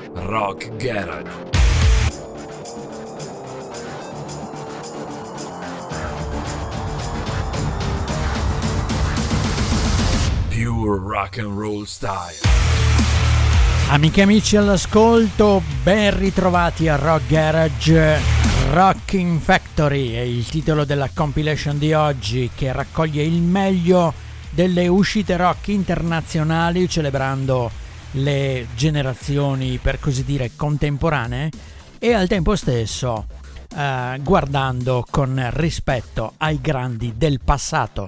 Rock Garage. Pure rock and roll style. Amiche e amici all'ascolto, ben ritrovati a Rock Garage. Rocking Factory è il titolo della compilation di oggi, che raccoglie il meglio delle uscite rock internazionali, celebrando le generazioni per così dire contemporanee e al tempo stesso guardando con rispetto ai grandi del passato.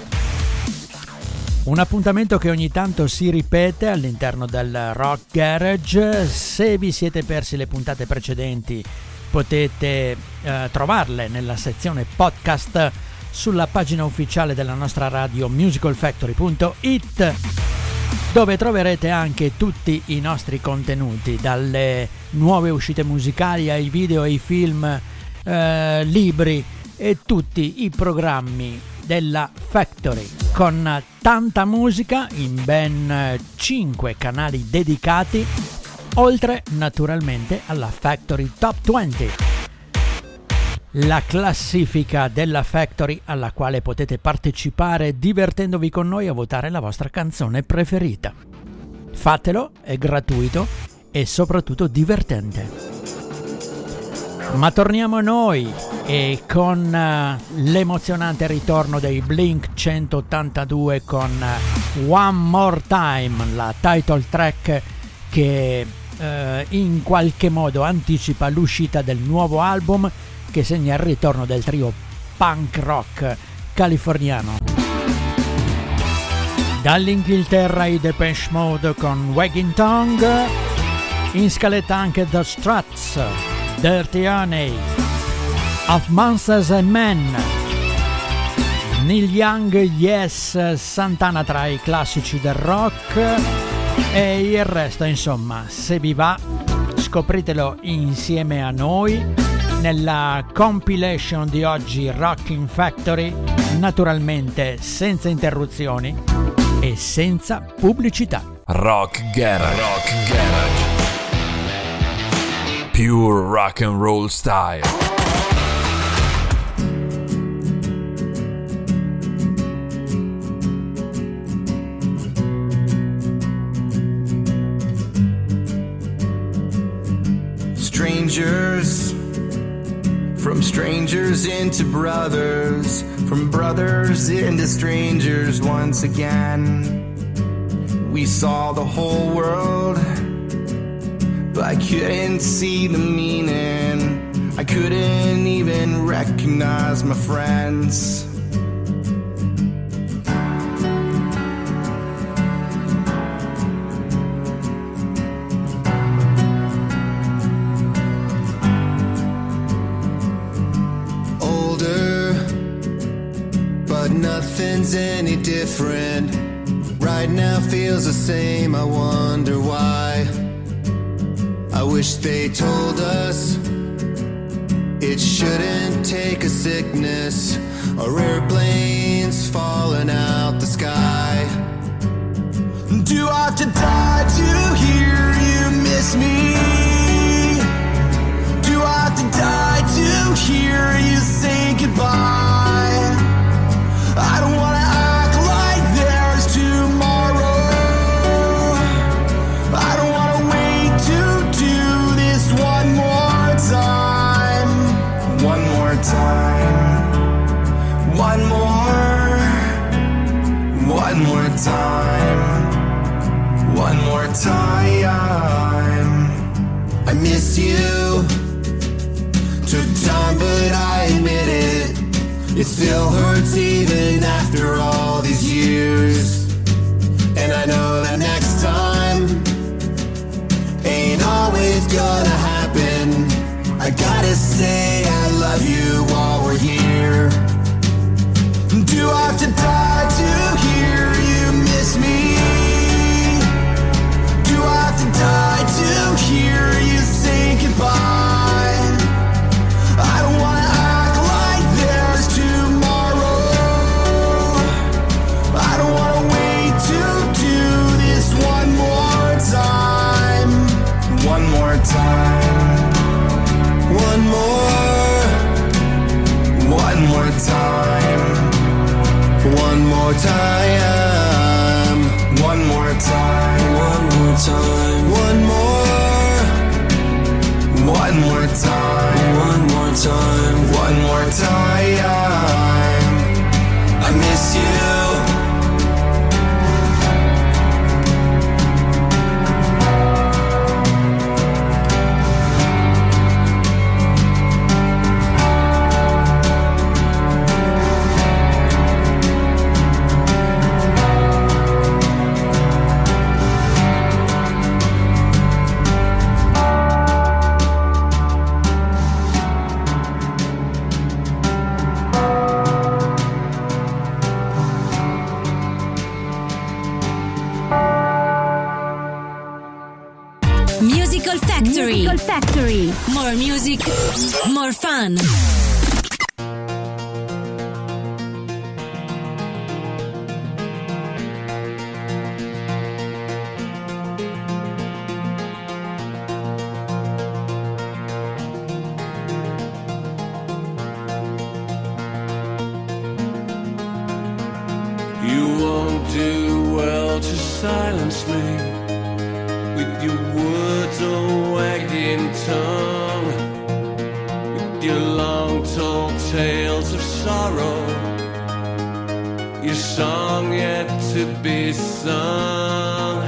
Un appuntamento che ogni tanto si ripete all'interno del Rock Garage. Se vi siete persi le puntate precedenti potete trovarle nella sezione podcast sulla pagina ufficiale della nostra radio musicalfactory.it, dove troverete anche tutti i nostri contenuti, dalle nuove uscite musicali ai video, ai film, libri e tutti i programmi della Factory, con tanta musica in ben 5 canali dedicati, oltre naturalmente alla Factory Top 20, la classifica della Factory alla quale potete partecipare divertendovi con noi a votare la vostra canzone preferita. Fatelo, è gratuito e soprattutto divertente. Ma torniamo a noi e con l'emozionante ritorno dei Blink 182 con One More Time, la title track che in qualche modo anticipa l'uscita del nuovo album che segna il ritorno del trio punk rock californiano. Dall'Inghilterra i Depeche Mode con Wagging Tongue, in scaletta anche The Struts, Dirty Honey, Of Monsters and Men, Neil Young, Yes, Santana tra i classici del rock e il resto, insomma, se vi va scopritelo insieme a noi nella compilation di oggi Rocking Factory, naturalmente senza interruzioni e senza pubblicità. Rock Garage. Rock Garage. Pure rock and roll style. Strangers, from strangers into brothers, from brothers into strangers once again. We saw the whole world, but I couldn't see the meaning. I couldn't even recognize my friends. Older, but nothing's any different. Right now feels the same, I wonder why. I wish they told us it shouldn't take a sickness or airplanes falling out the sky. Do I have to die to hear you miss me? Do I have to die to hear you say goodbye? I don't wanna act like there's tomorrow. I don't wanna wait to do this one more time. One more time. One more. One more time. One more time. I miss you. Took time, but I admit it. It still hurts even after all these years. And I know that next time ain't always gonna happen. I gotta say I love you while we're here. Do I have to die to hear you miss me? Do I have to die to hear you say goodbye? I don't wanna act like there's tomorrow. One more time. One more time. One more time. One more. One more time. One more time. One more time. I miss you. Musical Factory. More music, more fun. You won't do well to silence me with your words or wagging tongue, with your long-told tales of sorrow, your song yet to be sung.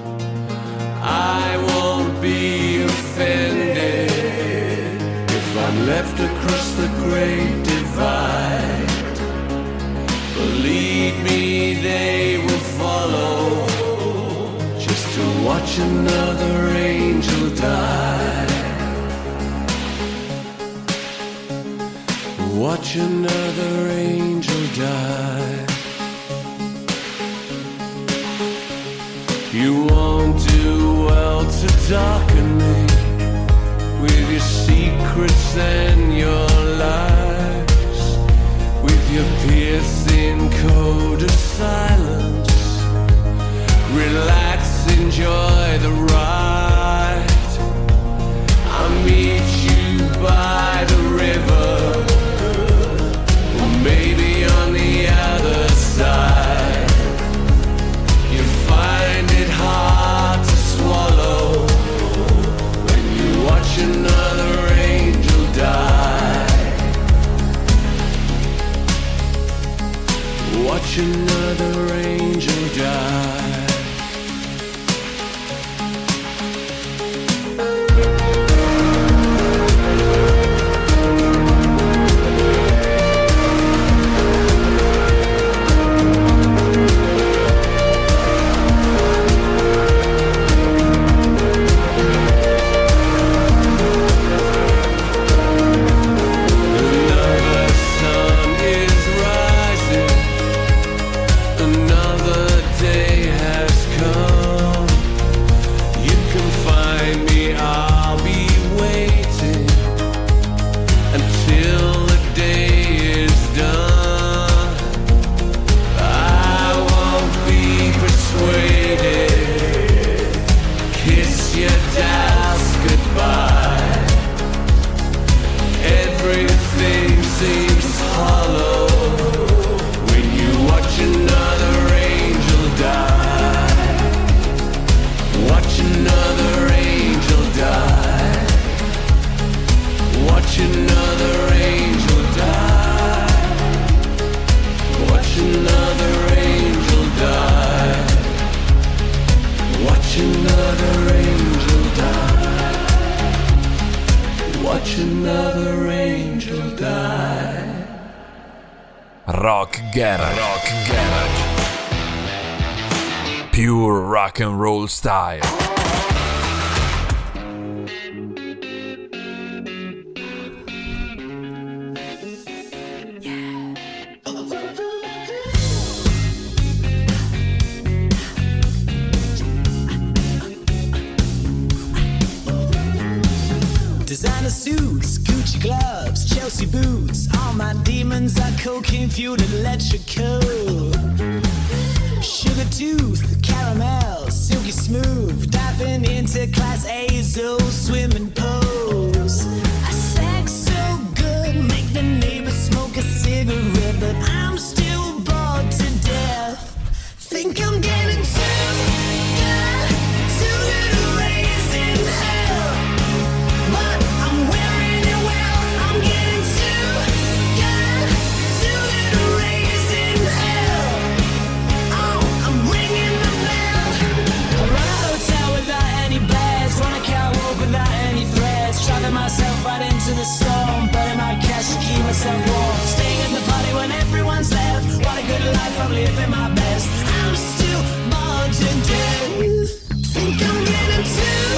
I won't be offended if I'm left across the great divide. Believe me, they will follow, just to watch another angel die. Watch another angel die. You won't do well to darken me with your secrets and your lies, with your piercing code of silence. Relax, enjoy the ride. I'll meet you by the river, or maybe on the other side. You find it hard to swallow when you watch another angel die. Watch another angel die. Rock Garage. Pure rock and roll style. Designer suits, Gucci gloves, Chelsea boots. All my demons are cocaine fueled electrical. Sugar tooth, caramel, silky smooth. Diving into class A's old swimming pools. I sex so good, make the neighbors smoke a cigarette, but I'm still bored I'm living my best. I'm still born today. Think I'm getting too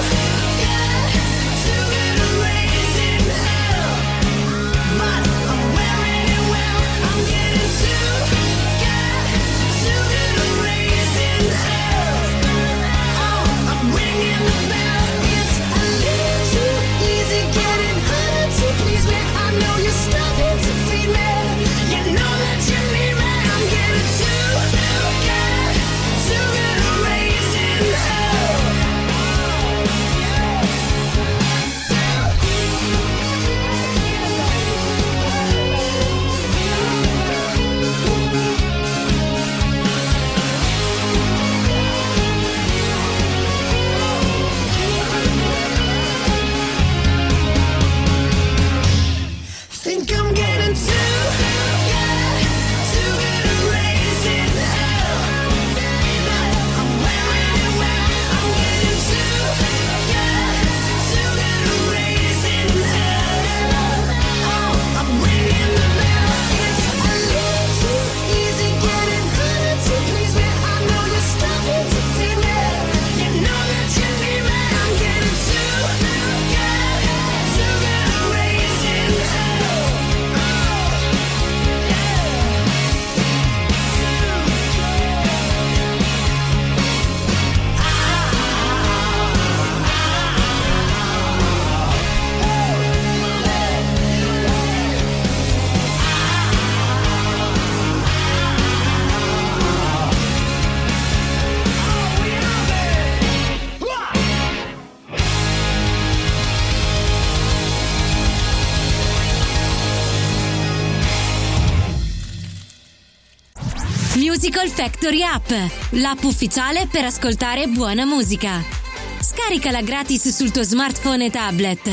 good at raising hell, but I'm wearing it well. I'm getting too good at raising hell. Oh, I'm ringing the bell. It's a little too easy getting harder to please me. I know you're starting to feed me. You know that you need me. I'm getting too good at raising hell. Think I'm getting too good at raising hell, but I'm wearing it well. I'm getting too good at raising hell. Oh, I'm ringing the bell. It's a little too easy getting harder to please me. I know you're starting to feed me. You know that you need me. I'm getting too good at raising hell. Musical Factory App, l'app ufficiale per ascoltare buona musica. Scaricala gratis sul tuo smartphone e tablet.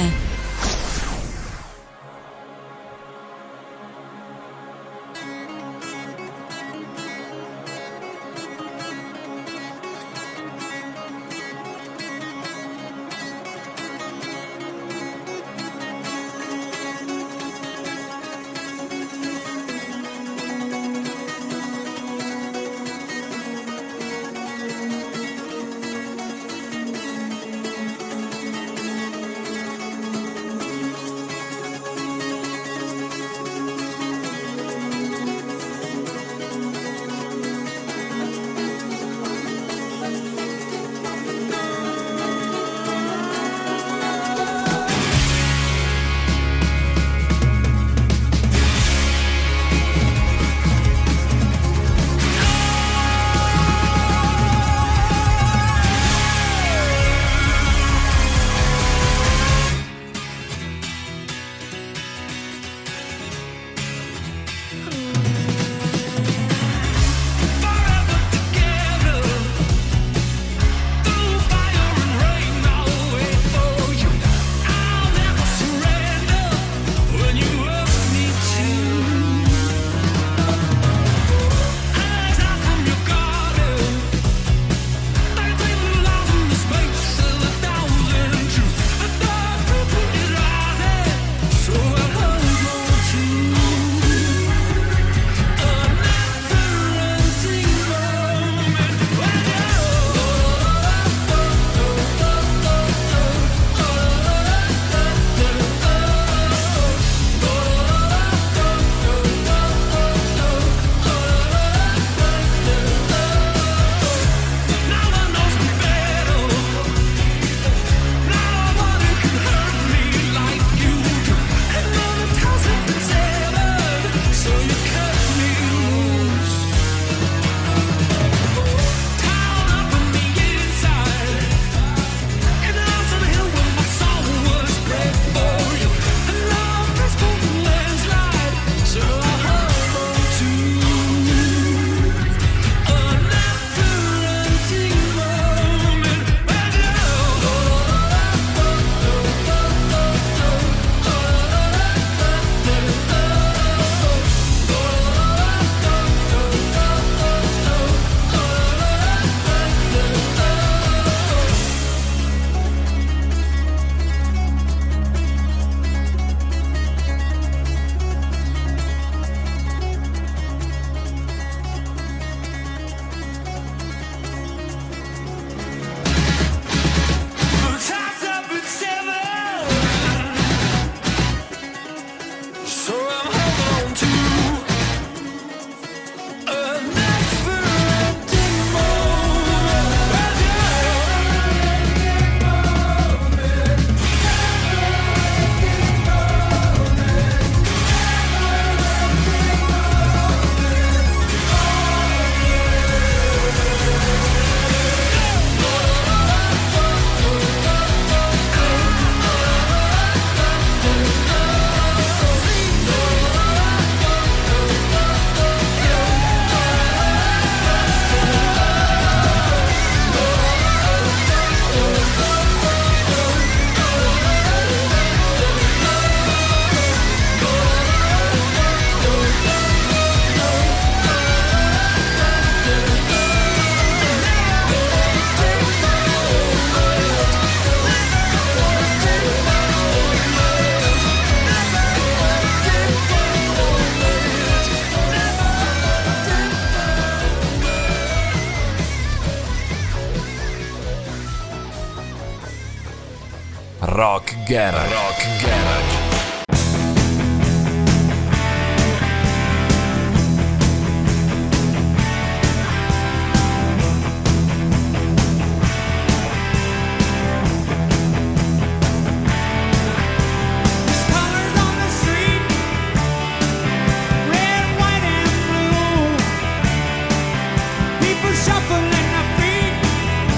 Rock Garage. Rock Garage.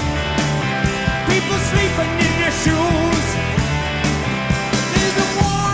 Sleeping in their shoes. There's a war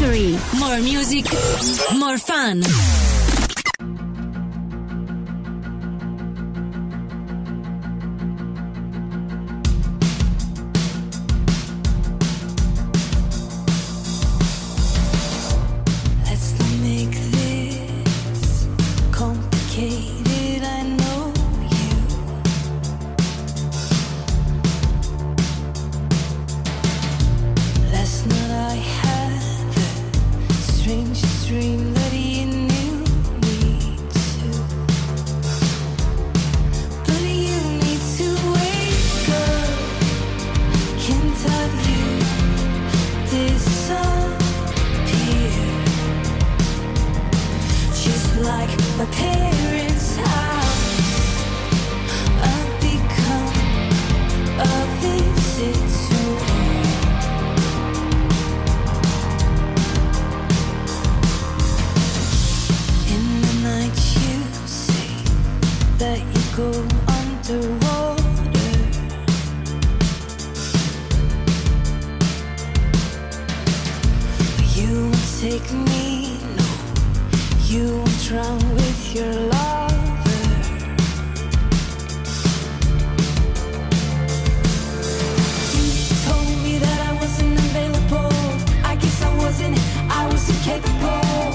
Factory. More music, more fun. Let's not make this complicated. I know you. Last night I had the strangest dream that you knew me too. But you need to wake up. Can't have you disappear. Just like my parents' house, I've become a visitor. In the night you say that you go underwater. But you won't take me, no. You won't drown with your lover. You told me that I wasn't available. I guess I wasn't, I was incapable.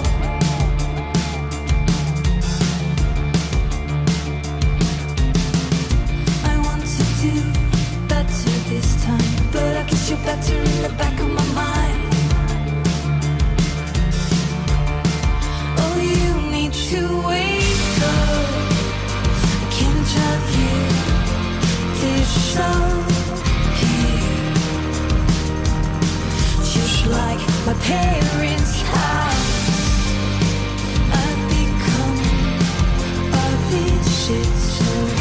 I want to do better this time, but I guess you're better in the back of my mind. Oh, you need to wake up. I can't have you disappear. Just like my parents' house, I've become a visitor.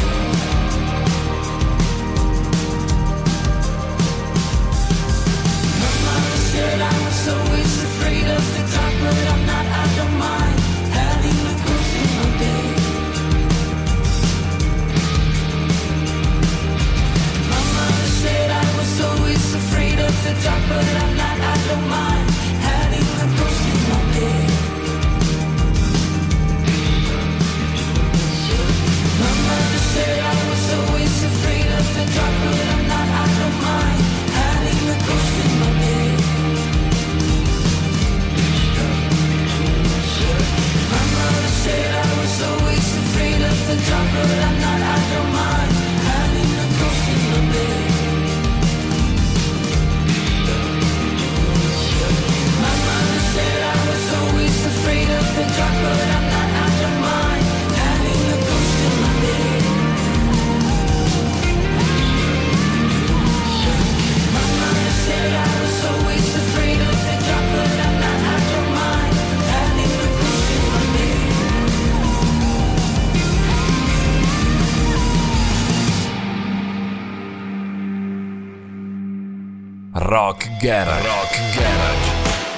My mother said I was always afraid of the dark, but I'm not, I don't mind having a ghost in my bed. My mother said I was always afraid of the dark, but I'm not, I don't mind having a ghost in my bed. My mother said I was always afraid of the dark, but I'm not, I don't mind having a ghost in my bed. My mother said I was always afraid of the dark, but I'm not, I don't mind having a ghost in my bed. My mother said I was always afraid of the dark, but I'm not, I don't mind having a ghost in my bed. My mother said I was always afraid of the dark, but I'm not, I don't mind having a ghost in my bed. Rock Garage.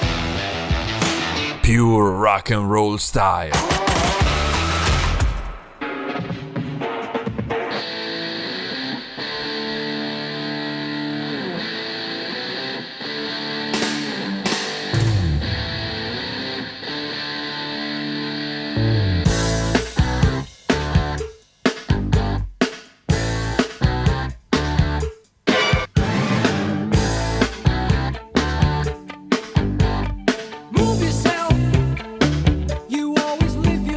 Pure rock and roll style. Move yourself. You always live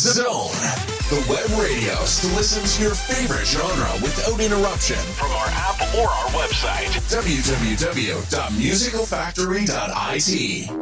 Zone, the web radio to listen to your favorite genre without interruption from our app or our website, www.musicalfactory.it.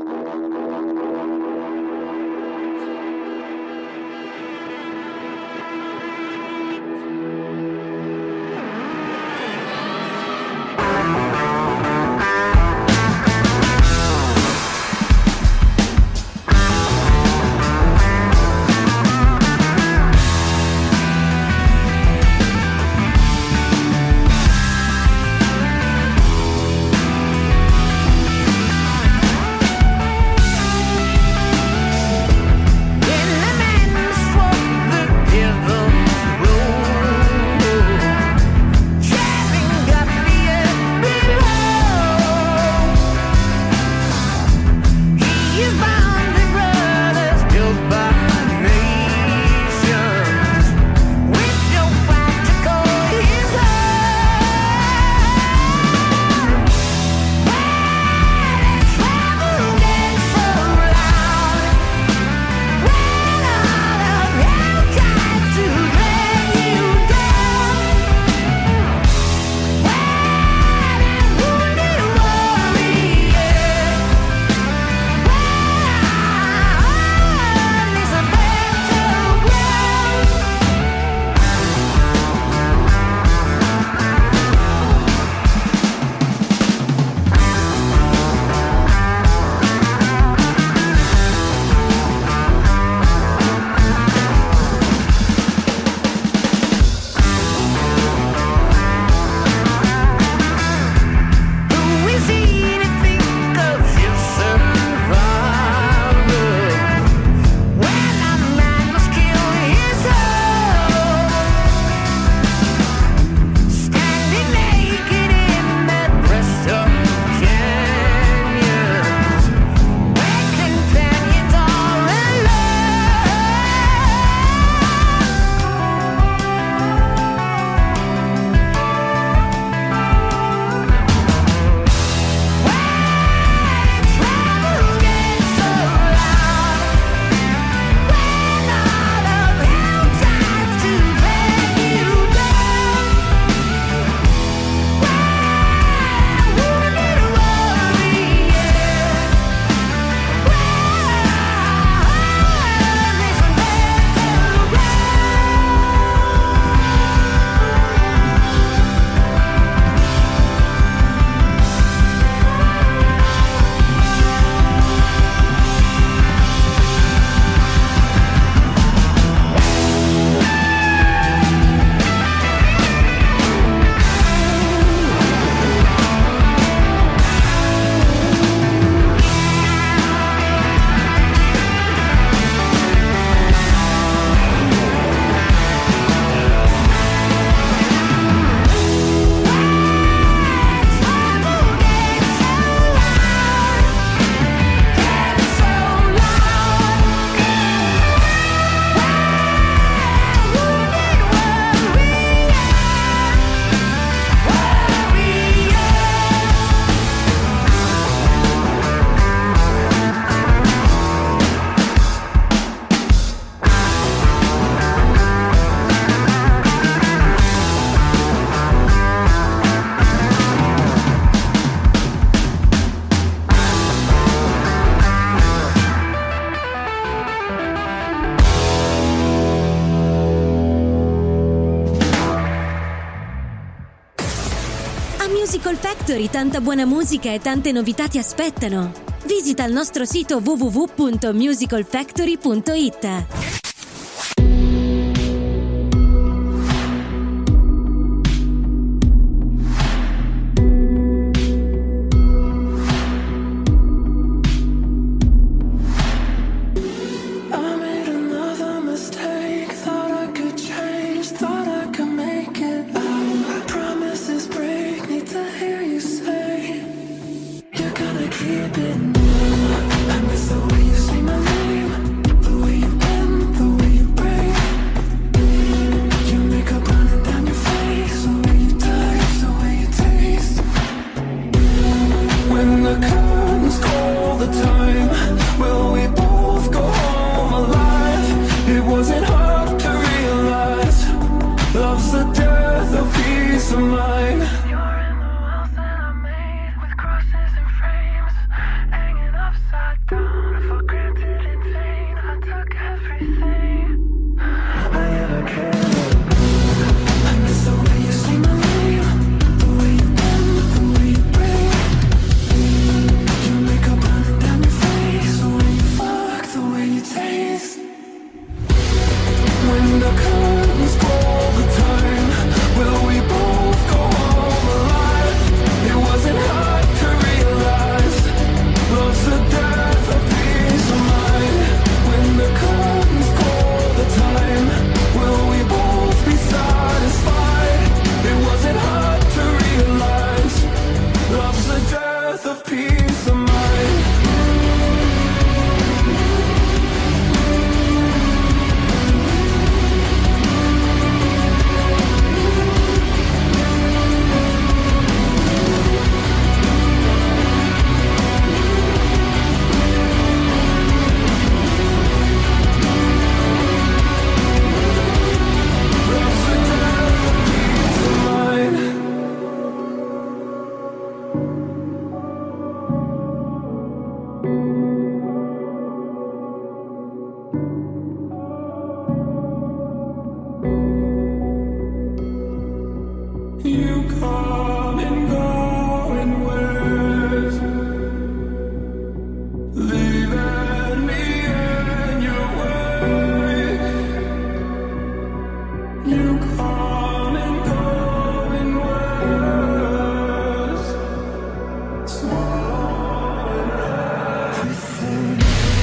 Musical Factory tanta buona musica e tante novità ti aspettano. Visita il nostro sito www.musicalfactory.it. Keep it. I miss the way you say my name, the way you bend peace of mind. You're in the walls that I made with crosses and frames, hanging upside down for granted in vain. I took everything I ever cared. I miss the way you say my name, the way you bend, the way you breathe. Your makeup running down your face, the way you fuck, the way you taste. When the curtains call the time, will we both go home alive? It wasn't hard to realize love's the death of peace of mind. When the curtains call the time, will we both be satisfied? It wasn't hard to realize love's the death of peace of mind. You come and go in waves, leaving me in your wake. You come and go in waves, swallowing everything.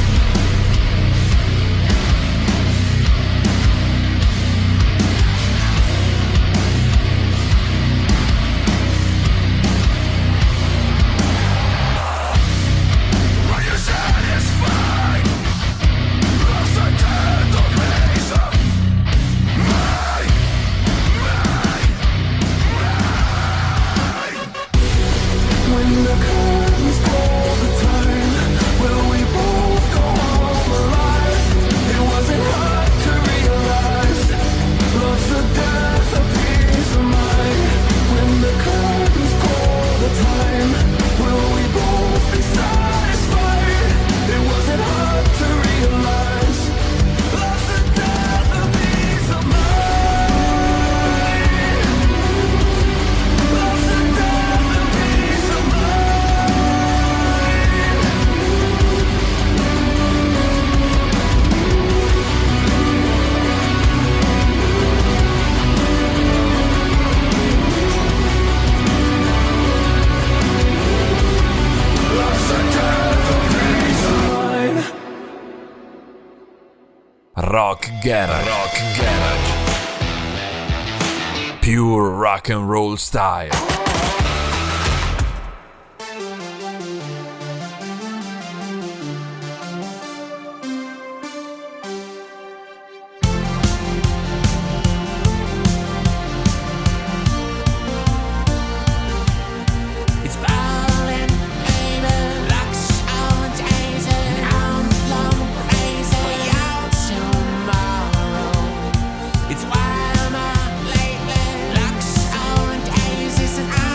When the curtains call the time, will we both go home alive? It wasn't hard to realize love's the death of peace of mind. When the curtains call the time, will we both be satisfied? It wasn't hard to realize love's the death of peace of mind. Love's the death of peace of mind. Love's the death of peace of mind. Rock Garage. Pure rock and roll style. It's violent, baby. Lux on days and I'm flung crazy for your tomorrow. It's why I'm out lately. Lux on days and I'm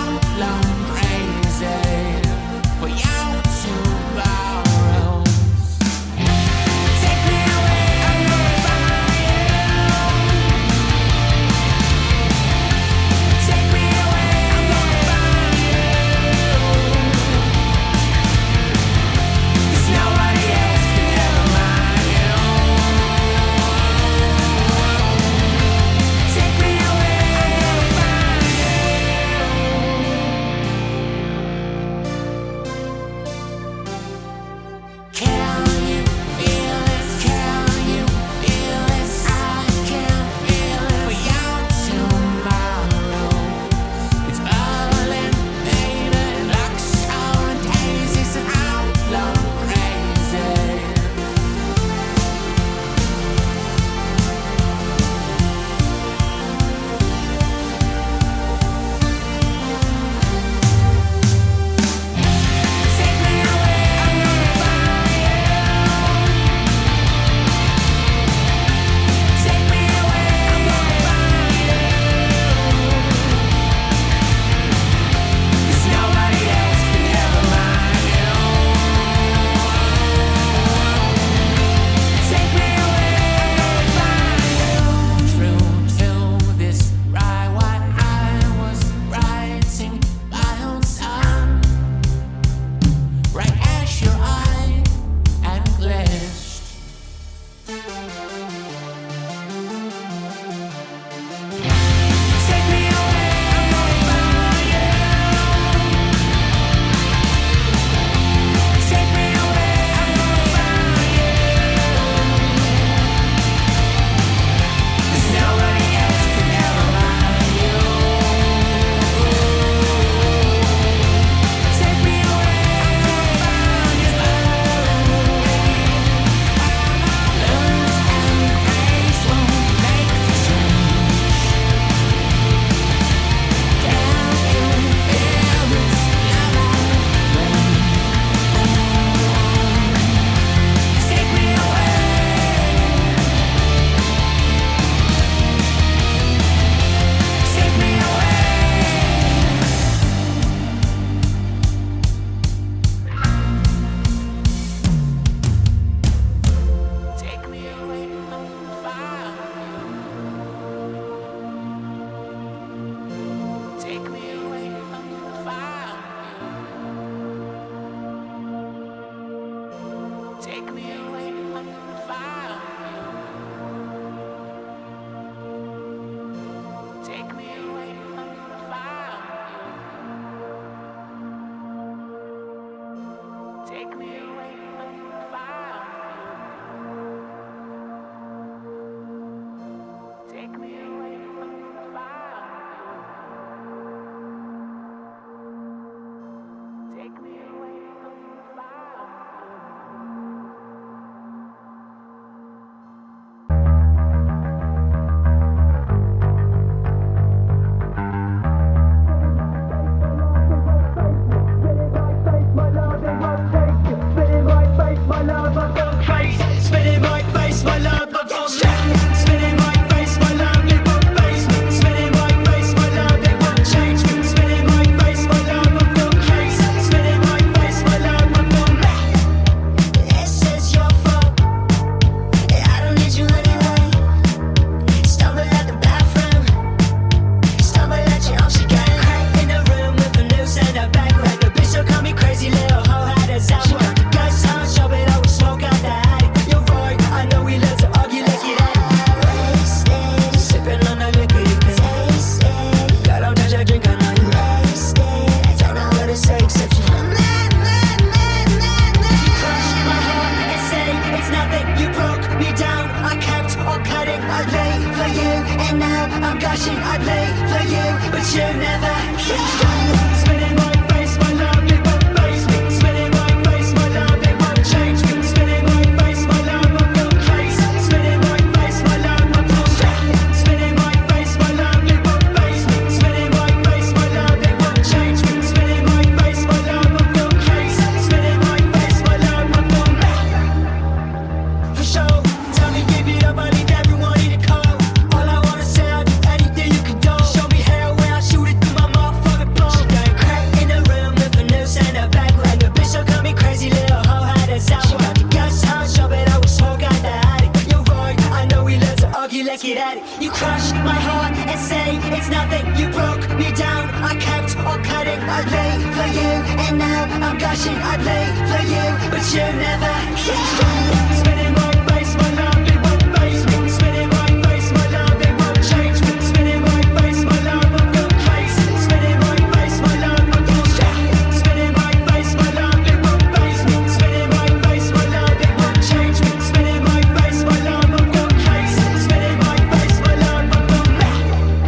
play for you, but you never spinning my face, my love, it won't face me. Spinning my face, my love, it won't change me. Spinning my face, my love, I've gone crazy. Spinning my face, my love, I've gone crazy. Spinning my face, my love, it won't face me. Spinning my face, my love, it won't change me. Spinning my face, my love, I've gone crazy. Spinning my face, my love, I've gone for sure. Tell me, give it up, I leave everyone in the cold. All I wanna say, I'll do anything you can do. Show me hell where I shoot it through my motherfucking bone. She got a crack in the room with a noose and a back. And the bitch so got me crazy, little hoe had us out. She got the gas house, show it, I was smoke out the attic. You're right, I know we love to argue, let's get at it. You crushed my heart and say it's nothing. You broke me down, I kept on cutting. I play for you, and now I'm gushing. I play for you, but you never spinning my face, my love, it won't face me. Spinning my face, my love, it won't change me. Spinning my face, my love, I'm gone crazy. Spinning my face, my love, I'm gone crazy. Spinning my face, my love, it won't face me. Spinning my face, my love, it won't change me. Spinning my face, my love, I'm gone crazy. Spinning my face, my love, I'm gone mad.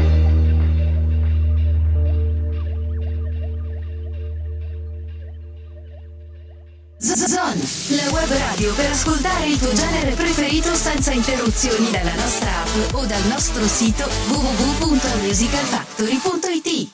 Zon, la web radio per ascoltare il tuo genere preferito senza interruzioni dalla nostra app o dal nostro sito www.musicalfactory.it.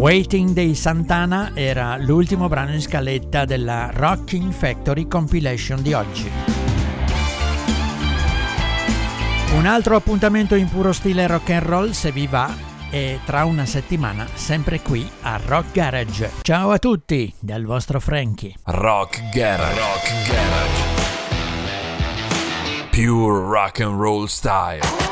Waiting dei Santana era l'ultimo brano in scaletta della Rocking Factory compilation di oggi. Un altro appuntamento in puro stile rock and roll, se vi va, è tra una settimana, sempre qui a Rock Garage. Ciao a tutti, dal vostro Frankie. Rock Garage. Rock Garage. Pure rock and roll style.